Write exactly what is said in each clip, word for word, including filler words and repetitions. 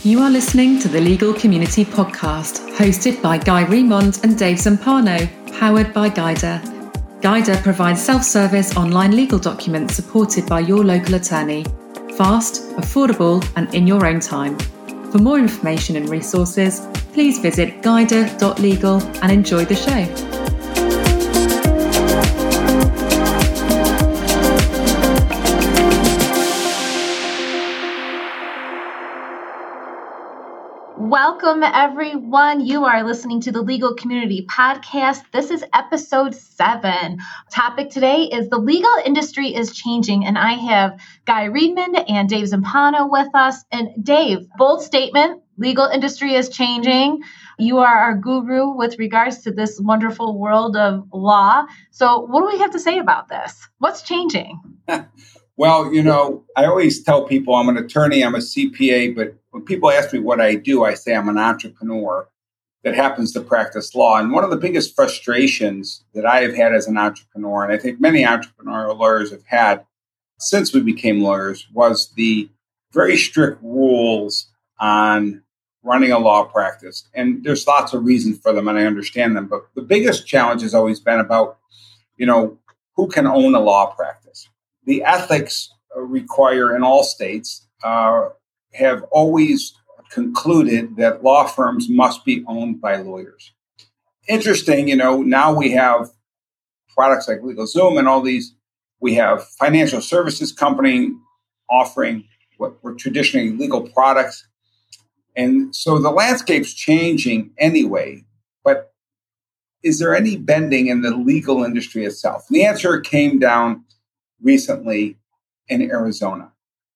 You are listening to the Legal Community Podcast, hosted by Guy Remond and Dave Zampano, powered by Guida. Guida provides self-service online legal documents supported by your local attorney. Fast, affordable, and in your own time. For more information and resources, please visit guida dot legal and enjoy the show. Welcome, everyone. You are listening to the Legal Community Podcast. This is episode seven. Topic today is the legal industry is changing, and I have Guy Remond and Dave Zampano with us. And Dave, bold statement, legal industry is changing. You are our guru with regards to this wonderful world of law. So what do we have to say about this? What's changing? Well, you know, I always tell people I'm an attorney, I'm a C P A, but when people ask me what I do, I say I'm an entrepreneur that happens to practice law. And one of the biggest frustrations that I have had as an entrepreneur, and I think many entrepreneurial lawyers have had since we became lawyers, was the very strict rules on running a law practice. And there's lots of reasons for them, and I understand them. But the biggest challenge has always been about, you know, who can own a law practice. The ethics require in all states uh, have always concluded that law firms must be owned by lawyers. Interesting, you know, now we have products like LegalZoom and all these. We have financial services company offering what were traditionally legal products. And so the landscape's changing anyway. But is there any bending in the legal industry itself? The answer came down recently in Arizona.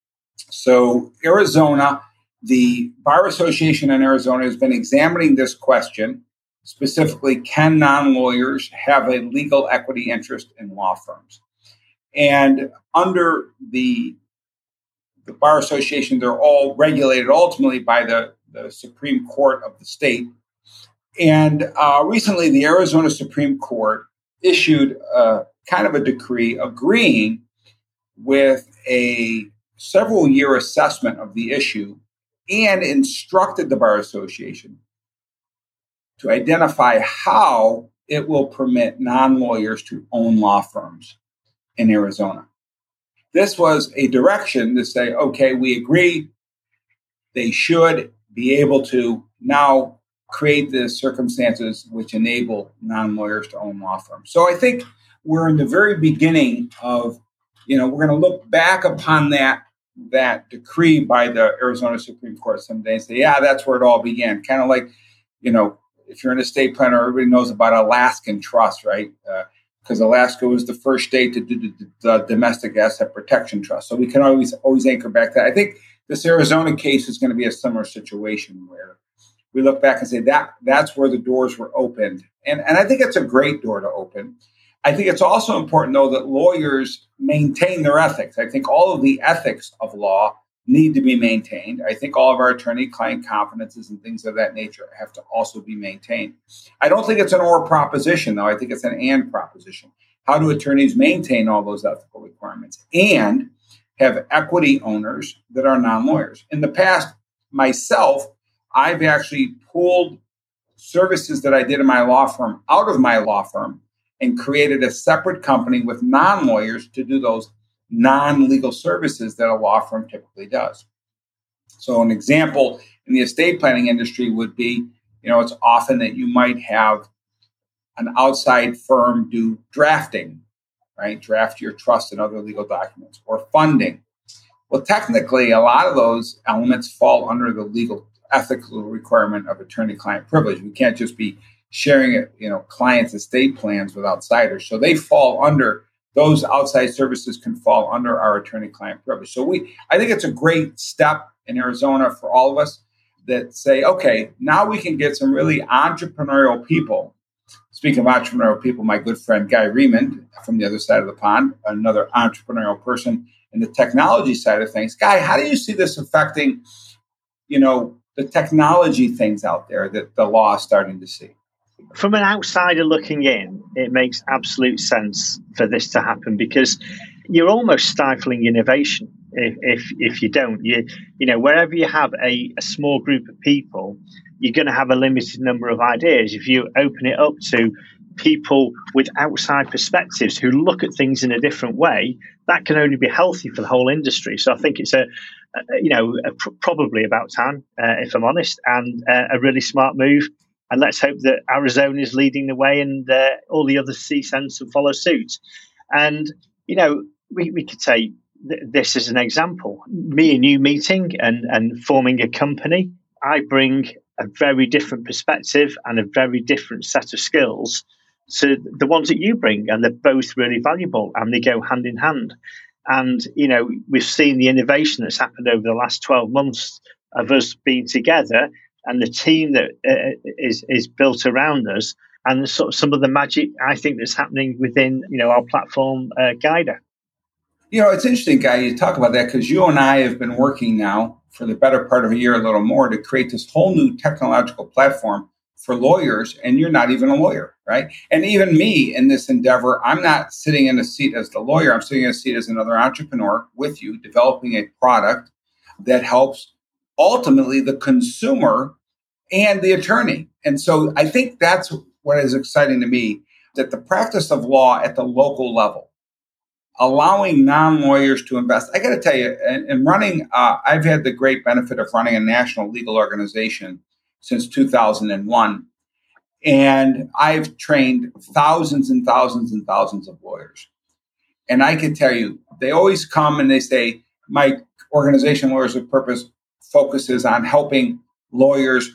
So Arizona, the Bar Association in Arizona has been examining this question. Specifically, can non-lawyers have a legal equity interest in law firms? And under the, the Bar Association, they're all regulated ultimately by the, the Supreme Court of the state. And uh, recently, the Arizona Supreme Court issued a kind of a decree agreeing with a several year assessment of the issue and instructed the Bar Association to identify how it will permit non-lawyers to own law firms in Arizona. This was a direction to say, okay, we agree they should be able to now create the circumstances which enable non-lawyers to own law firms. So I think we're in the very beginning of, you know, we're going to look back upon that that decree by the Arizona Supreme Court someday and say, yeah, that's where it all began. Kind of like, you know, if you're an estate planner, everybody knows about Alaskan Trust, right? Because uh, Alaska was the first state to do the, the domestic asset protection trust. So we can always always anchor back to that. I think this Arizona case is going to be a similar situation where we look back and say that that's where the doors were opened. And, and I think it's a great door to open. I think it's also important, though, that lawyers maintain their ethics. I think all of the ethics of law need to be maintained. I think all of our attorney-client confidences and things of that nature have to also be maintained. I don't think it's an or proposition, though. I think it's an and proposition. How do attorneys maintain all those ethical requirements and have equity owners that are non-lawyers? In the past, myself, I've actually pulled services that I did in my law firm out of my law firm and created a separate company with non-lawyers to do those non-legal services that a law firm typically does. So an example in the estate planning industry would be, you know, it's often that you might have an outside firm do drafting, right? Draft your trust and other legal documents, or funding. Well, technically, a lot of those elements fall under the legal ethical requirement of attorney-client privilege. We can't just be sharing it, you know, clients' estate plans with outsiders. So they fall under, those outside services can fall under our attorney-client privilege. So we, I think it's a great step in Arizona for all of us that say, okay, now we can get some really entrepreneurial people. Speaking of entrepreneurial people, my good friend Guy Remond from the other side of the pond, another entrepreneurial person in the technology side of things. Guy, how do you see this affecting, you know, the technology things out there that the law is starting to see? from an outsider looking in, it makes absolute sense for this to happen because you're almost stifling innovation if if, if you don't. You you know, wherever you have a, a small group of people, you're going to have a limited number of ideas. If you open it up to people with outside perspectives who look at things in a different way, that can only be healthy for the whole industry. So I think it's a, a you know, a pr- probably about time, uh, if I'm honest, and uh, a really smart move. And let's hope that Arizona is leading the way and uh, all the other C SENs will follow suit. And, you know, we, we could say th- this as an example. Me and you meeting and, and forming a company, I bring a very different perspective and a very different set of skills to the ones that you bring. And they're both really valuable and they go hand in hand. And, you know, we've seen the innovation that's happened over the last twelve months of us being together and the team that uh, is is built around us, and sort of some of the magic I think that's happening within you know our platform, uh, Guider. You know, it's interesting, Guy, you talk about that because you and I have been working now for the better part of a year, a little more, to create this whole new technological platform for lawyers, and you're not even a lawyer, right? And even me in this endeavor, I'm not sitting in a seat as the lawyer. I'm sitting in a seat as another entrepreneur with you, developing a product that helps ultimately the consumer and the attorney. And so I think that's what is exciting to me, that the practice of law at the local level, allowing non-lawyers to invest. I got to tell you, in, in running, uh, I've had the great benefit of running a national legal organization since two thousand one. And I've trained thousands and thousands and thousands of lawyers. And I can tell you, they always come and they say, my organization, Lawyers with Purpose, focuses on helping lawyers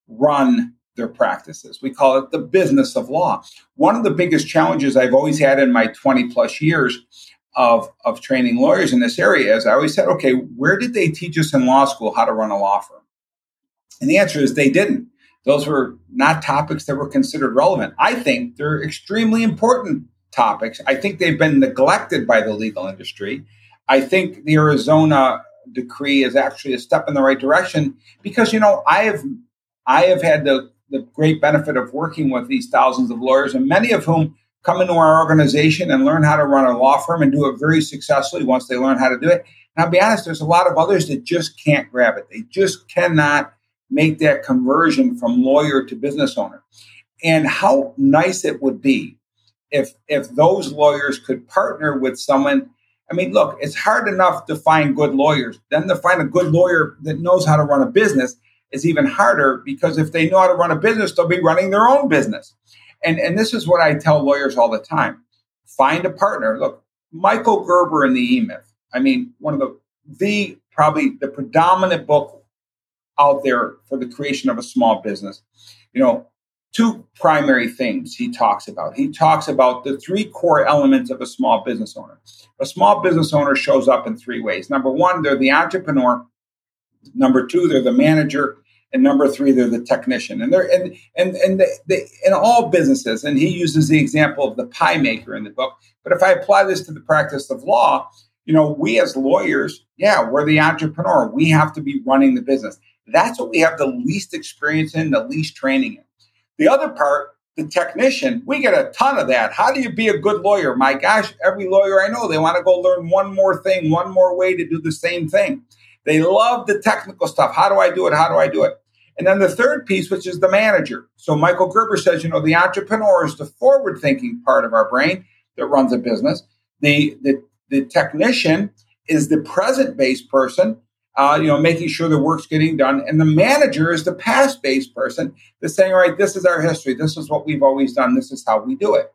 run their practices. We call it the business of law. One of the biggest challenges I've always had in my twenty plus years of, of training lawyers in this area is I always said, okay, where did they teach us in law school how to run a law firm? And the answer is they didn't. Those were not topics that were considered relevant. I think they're extremely important topics. I think they've been neglected by the legal industry. I think the Arizona decree is actually a step in the right direction because, you know, I have I have had the, the great benefit of working with these thousands of lawyers, and many of whom come into our organization and learn how to run a law firm and do it very successfully once they learn how to do it. And I'll be honest, there's a lot of others that just can't grab it. They just cannot make that conversion from lawyer to business owner. And how nice it would be if if those lawyers could partner with someone. I mean, look, it's hard enough to find good lawyers. Then to find a good lawyer that knows how to run a business is even harder, because if they know how to run a business, they'll be running their own business. And, and this is what I tell lawyers all the time. Find a partner. Look, Michael Gerber in the E-Myth. I mean, one of the, the probably the predominant book out there for the creation of a small business. You know, two primary things he talks about. He talks about the three core elements of a small business owner. A small business owner shows up in three ways. Number one, they're the entrepreneur. Number two, they're the manager. And number three, they're the technician. And they're and and and they, they, in all businesses, and he uses the example of the pie maker in the book. But if I apply this to the practice of law, you know, we as lawyers, yeah, we're the entrepreneur. We have to be running the business. That's what we have the least experience in, the least training in. The other part, the technician, we get a ton of that. How do you be a good lawyer? My gosh, every lawyer I know, they want to go learn one more thing, one more way to do the same thing. They love the technical stuff. How do I do it? How do I do it? And then the third piece, which is the manager. So Michael Gerber says, you know, the entrepreneur is the forward-thinking part of our brain that runs a business. The, the, the technician is the present-based person, uh, you know, making sure the work's getting done. And the manager is the past-based person that's saying, all right, this is our history. This is what we've always done. This is how we do it.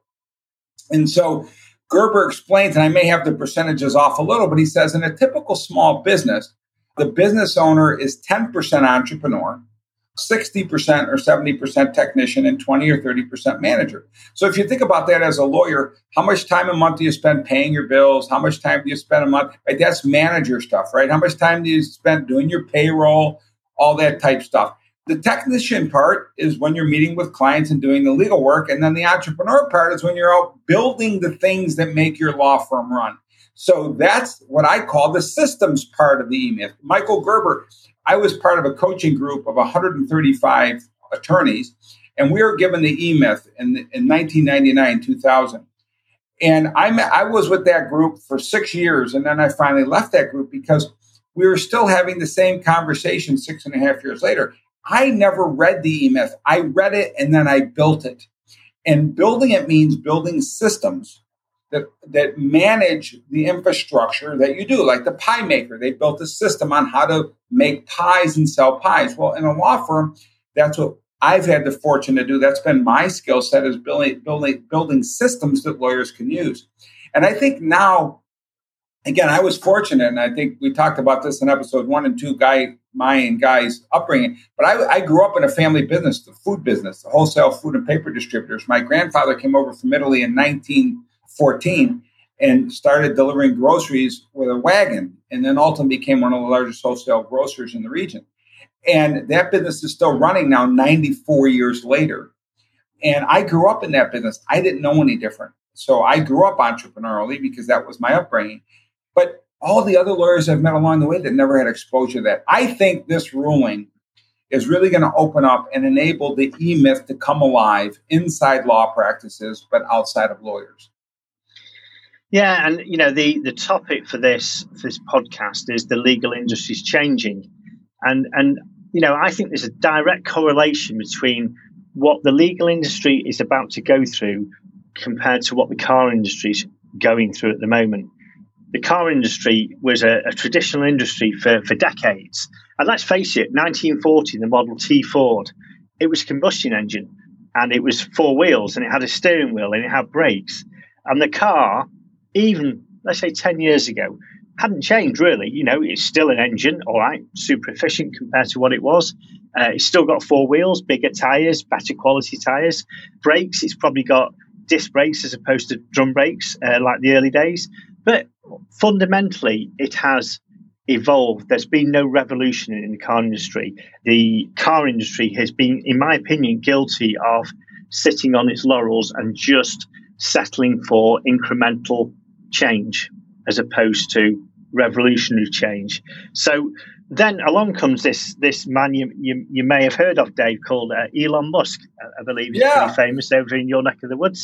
And so Gerber explains, and I may have the percentages off a little, but he says in a typical small business, the business owner is ten percent entrepreneur, sixty percent or seventy percent technician, and twenty or thirty percent manager. So if you think about that as a lawyer, how much time a month do you spend paying your bills? How much time do you spend a month? Right? That's manager stuff, right? How much time do you spend doing your payroll, all that type stuff? The technician part is when you're meeting with clients and doing the legal work. And then the entrepreneur part is when you're out building the things that make your law firm run. So that's what I call the systems part of the E-Myth. Michael Gerber, I was part of a coaching group of one hundred thirty-five attorneys, And we were given the E-Myth in, in nineteen ninety-nine, two thousand. And I, I was with that group for six years, and then I finally left that group because we were still having the same conversation six and a half years later. I never read the E-Myth. I read it, and then I built it. And building it means building systems that, that manage the infrastructure that you do, like the pie maker. They built a system on how to make pies and sell pies. Well, in a law firm, that's what I've had the fortune to do. That's been my skill set, is building, building, building systems that lawyers can use. And I think now, again, I was fortunate, and I think we talked about this in episode one and two, Guy, my and Guy's upbringing. But I, I grew up in a family business, the food business, the wholesale food and paper distributors. My grandfather came over from Italy in nineteen fourteen and started delivering groceries with a wagon, and then ultimately became one of the largest wholesale grocers in the region. And that business is still running now, ninety-four years later. And I grew up in that business. I didn't know any different. So I grew up entrepreneurially because that was my upbringing. But all the other lawyers I've met along the way that never had exposure to that. I think this ruling is really going to open up and enable the E-Myth to come alive inside law practices, but outside of lawyers. Yeah, and you know, the, the topic for this for this podcast is the legal industry is changing. And and you know, I think there's a direct correlation between what the legal industry is about to go through compared to what the car industry is going through at the moment. The car industry was a, a traditional industry for, for decades. And let's face it, nineteen forty, the Model T Ford, it was a combustion engine, and it was four wheels, and it had a steering wheel, and it had brakes. And the car, even, let's say, ten years ago, hadn't changed really. You know, it's still an engine, all right, super efficient compared to what it was. Uh, it's still got four wheels, bigger tyres, better quality tyres. Brakes, it's probably got disc brakes as opposed to drum brakes uh, like the early days. But fundamentally, it has evolved. There's been no revolution in the car industry. The car industry has been, in my opinion, guilty of sitting on its laurels and just settling for incremental change as opposed to revolutionary change. So then along comes this this man you you, you may have heard of, Dave, called uh, Elon Musk. I believe he's yeah. pretty famous over in your neck of the woods.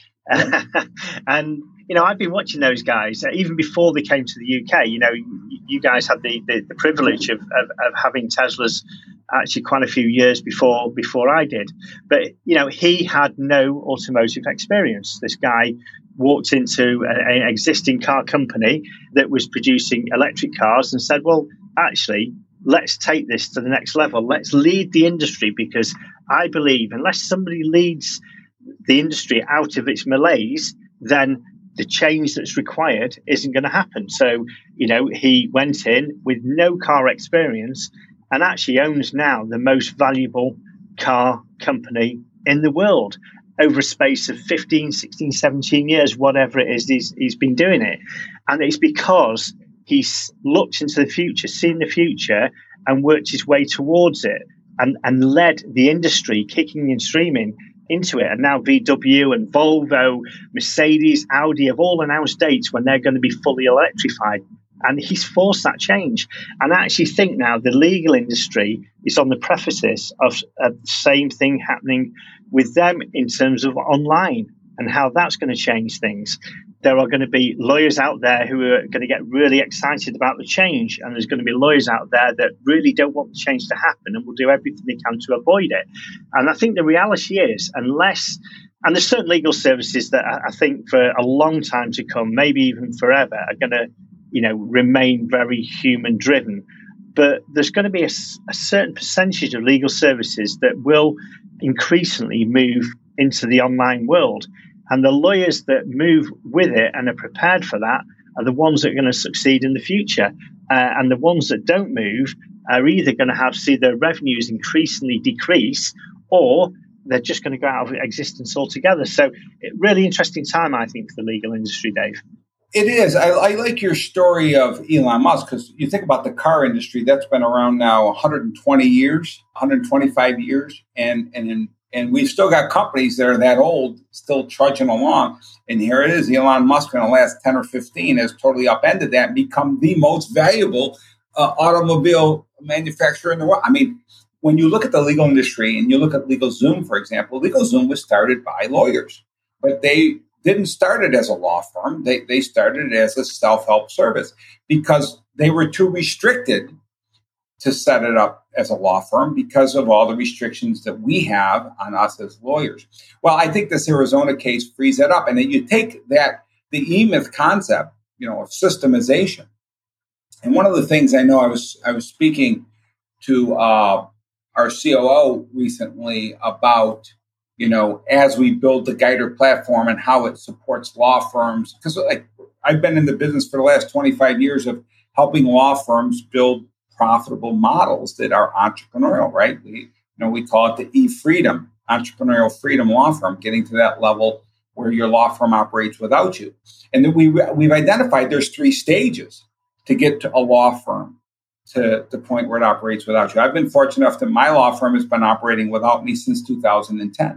And you know, I've been watching those guys uh, even before they came to the U K. You know, you, you guys had the, the, the privilege of, of, of having Teslas actually quite a few years before before I did. But you know, he had no automotive experience. This guy walked into an, an existing car company that was producing electric cars and said, "Well, actually, let's take this to the next level. Let's lead the industry, because I believe unless somebody leads the industry out of its malaise, then the change that's required isn't going to happen." So, you know, he went in with no car experience and actually owns now the most valuable car company in the world over a space of fifteen, sixteen, seventeen years, whatever it is, he's, he's been doing it. And it's because he's looked into the future, seen the future, and worked his way towards it, and, and led the industry kicking and streaming into it. And now V W and Volvo, Mercedes, Audi have all announced dates when they're going to be fully electrified. And he's forced that change. And I actually think now the legal industry is on the precipice of, of the same thing happening with them in terms of online and how that's going to change things. There are going to be lawyers out there who are going to get really excited about the change, and there's going to be lawyers out there that really don't want the change to happen and will do everything they can to avoid it. And I think the reality is, unless, and there's certain legal services that I think for a long time to come, maybe even forever, are going to, you know, remain very human driven. But there's going to be a, a certain percentage of legal services that will increasingly move into the online world. And the lawyers that move with it and are prepared for that are the ones that are going to succeed in the future. Uh, and the ones that don't move are either going to have see their revenues increasingly decrease, or they're just going to go out of existence altogether. So, it, really interesting time, I think, for the legal industry, Dave. It is. I, I like your story of Elon Musk, because you think about the car industry, that's been around now one hundred twenty years, one hundred twenty-five years. And, and in And we've still got companies that are that old, still trudging along. And here it is, Elon Musk in the last ten or fifteen has totally upended that and become the most valuable uh, automobile manufacturer in the world. I mean, when you look at the legal industry and you look at LegalZoom, for example, LegalZoom was started by lawyers, but they didn't start it as a law firm. They, they started it as a self-help service because they were too restricted to set it up as a law firm because of all the restrictions that we have on us as lawyers. Well, I think this Arizona case frees that up. And then you take that, the E-Myth concept, you know, of systemization. And one of the things I know I was, I was speaking to uh, our C O O recently about, you know, as we build the Guider platform and how it supports law firms. Because like I've been in the business for the last twenty-five years of helping law firms build profitable models that are entrepreneurial, right? We, you know, we call it the E-Freedom, entrepreneurial freedom law firm, getting to that level where your law firm operates without you. And then we, we've identified there's three stages to get to a law firm to the point where it operates without you. I've been fortunate enough that my law firm has been operating without me since two thousand ten.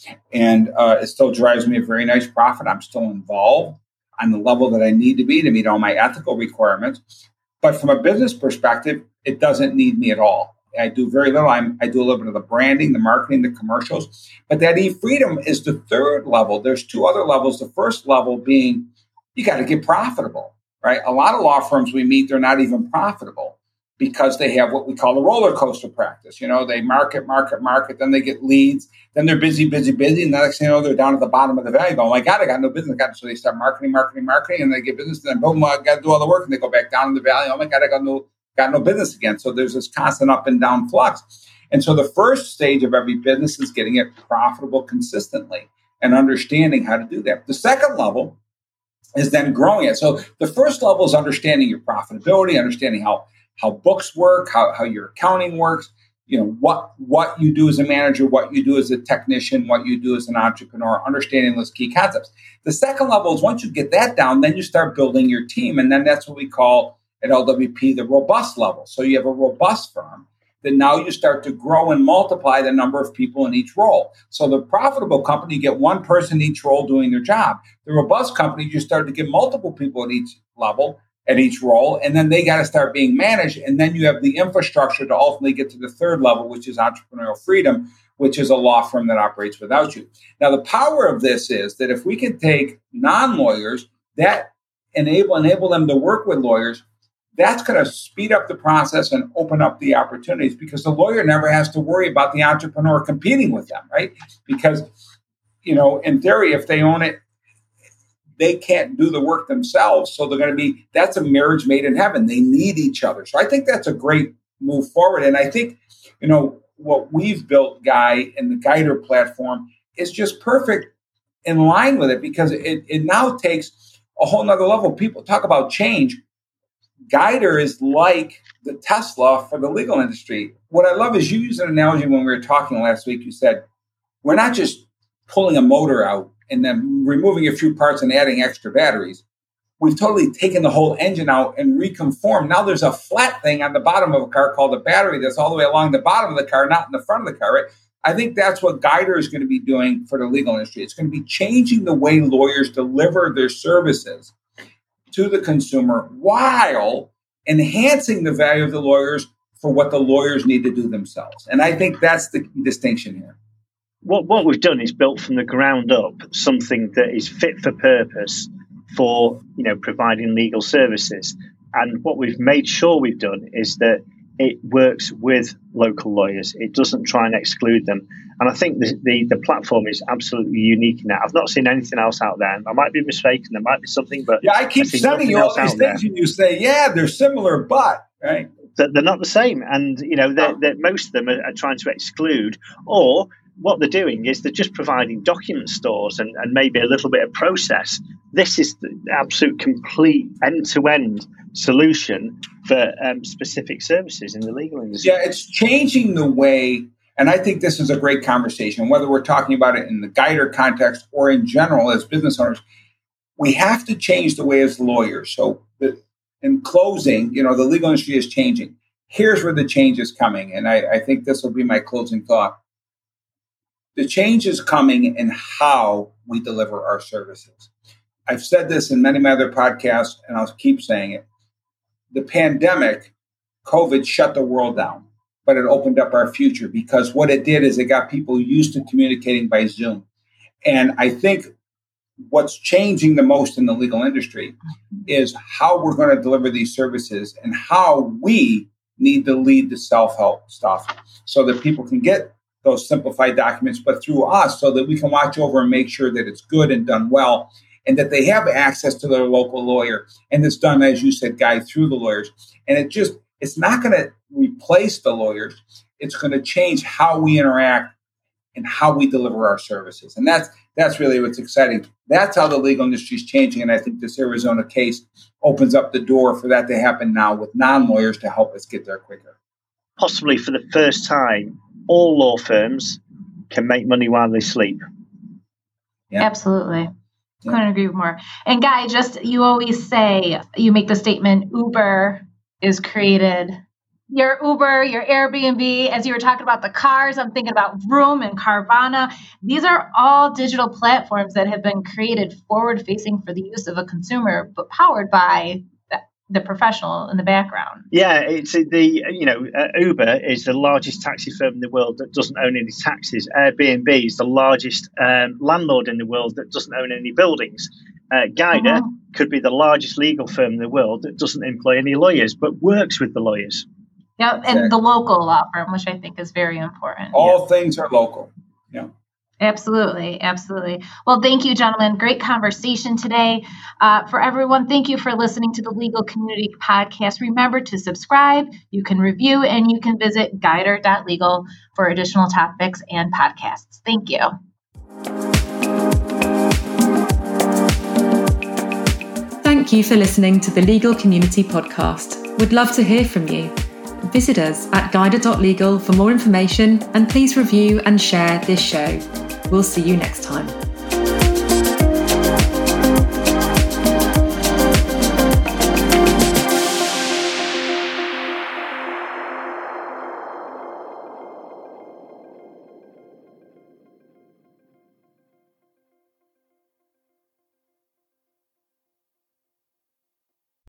And uh, it still drives me a very nice profit. I'm still involved on the level that I need to be to meet all my ethical requirements. But from a business perspective, it doesn't need me at all. I do very little. I'm, I do a little bit of the branding, the marketing, the commercials. But that E-Freedom is the third level. There's two other levels. The first level being you got to get profitable, right? A lot of law firms we meet, they're not even profitable because they have what we call the roller coaster practice. You know, they market, market, market, then they get leads, then they're busy, busy, busy, and the next thing you know, they're down at the bottom of the valley going, oh my God, I got no business. I got, so they start marketing, marketing, marketing, and they get business, and then boom, I got to do all the work, and they go back down in the valley. Oh my God, I got no, got no business again. So there's this constant up and down flux. And so the first stage of every business is getting it profitable consistently and understanding how to do that. The second level is then growing it. So the first level is understanding your profitability, understanding how how books work, how, how your accounting works, you know, what, what you do as a manager, what you do as a technician, what you do as an entrepreneur, understanding those key concepts. The second level is once you get that down, then you start building your team. And then that's what we call at L W P the robust level. So you have a robust firm that now you start to grow and multiply the number of people in each role. So the profitable company, you get one person in each role doing their job. The robust company, you start to get multiple people at each level, at each role, and then they got to start being managed. And then you have the infrastructure to ultimately get to the third level, which is entrepreneurial freedom, which is a law firm that operates without you. Now, the power of this is that if we can take non-lawyers, that enable enable them to work with lawyers, that's going to speed up the process and open up the opportunities because the lawyer never has to worry about the entrepreneur competing with them, right? Because, you know, in theory, if they own it, they can't do the work themselves. So they're going to be, that's a marriage made in heaven. They need each other. So I think that's a great move forward. And I think, you know, what we've built, Guy, in the Guider platform is just perfect in line with it because it, it now takes a whole nother level. People talk about change. Guider is like the Tesla for the legal industry. What I love is you used an analogy when we were talking last week. You said, we're not just pulling a motor out and then removing a few parts and adding extra batteries. We've totally taken the whole engine out and reconformed. Now there's a flat thing on the bottom of a car called a battery that's all the way along the bottom of the car, not in the front of the car, right? I think that's what Guider is going to be doing for the legal industry. It's going to be changing the way lawyers deliver their services to the consumer while enhancing the value of the lawyers for what the lawyers need to do themselves. And I think that's the distinction here. What what we've done is built from the ground up something that is fit for purpose for, you know, providing legal services. And what we've made sure we've done is that it works with local lawyers. It doesn't try and exclude them. And I think the, the, the platform is absolutely unique in that. I've not seen anything else out there. I might be mistaken. There might be something, but yeah, I keep I sending you all these things and you say, yeah, they're similar, but right. They're not the same. And, you know, they're, they're, most of them are, are trying to exclude, or what they're doing is they're just providing document stores and, and maybe a little bit of process. This is the absolute complete end-to-end solution for um, specific services in the legal industry. Yeah, it's changing the way, and I think this is a great conversation, whether we're talking about it in the Guider context or in general as business owners, we have to change the way as lawyers. So the, in closing, you know, the legal industry is changing. Here's where the change is coming, and I, I think this will be my closing thought. The change is coming in how we deliver our services. I've said this in many of my other podcasts, and I'll keep saying it. The pandemic, COVID, shut the world down. but it opened up our future, because what it did is it got people used to communicating by Zoom. And I think what's changing the most in the legal industry is how we're going to deliver these services and how we need to lead the self-help stuff so that people can get those simplified documents, but through us, so that we can watch over and make sure that it's good and done well, and that they have access to their local lawyer. And it's done, as you said, Guy, through the lawyers. And it just, it's not going to replace the lawyers. It's going to change how we interact and how we deliver our services. And that's that's really what's exciting. That's how the legal industry is changing. And I think this Arizona case opens up the door for that to happen now with non-lawyers to help us get there quicker. Possibly for the first time, all law firms can make money while they sleep. Yeah. Absolutely. Yeah. Couldn't agree more. And Guy, just, you always say, you make the statement, Uber is created. Your Uber, your Airbnb, as you were talking about the cars, I'm thinking about Vroom and Carvana. These are all digital platforms that have been created forward-facing for the use of a consumer, but powered by the, the professional in the background. Yeah, it's the, you know, uh, Uber is the largest taxi firm in the world that doesn't own any taxis. Airbnb is the largest um, landlord in the world that doesn't own any buildings. Uh, Guider uh-huh. could be the largest legal firm in the world that doesn't employ any lawyers, but works with the lawyers. Yeah, and exactly. The local law firm, which I think is very important. All yeah. things are local. Yeah. Absolutely. Absolutely. Well, thank you, gentlemen. Great conversation today. Uh, for everyone, thank you for listening to the Legal Community Podcast. Remember to subscribe, you can review, and you can visit guider dot legal for additional topics and podcasts. Thank you. Thank you for listening to the Legal Community Podcast. We'd love to hear from you. Visit us at guider dot legal for more information, and please review and share this show. We'll see you next time.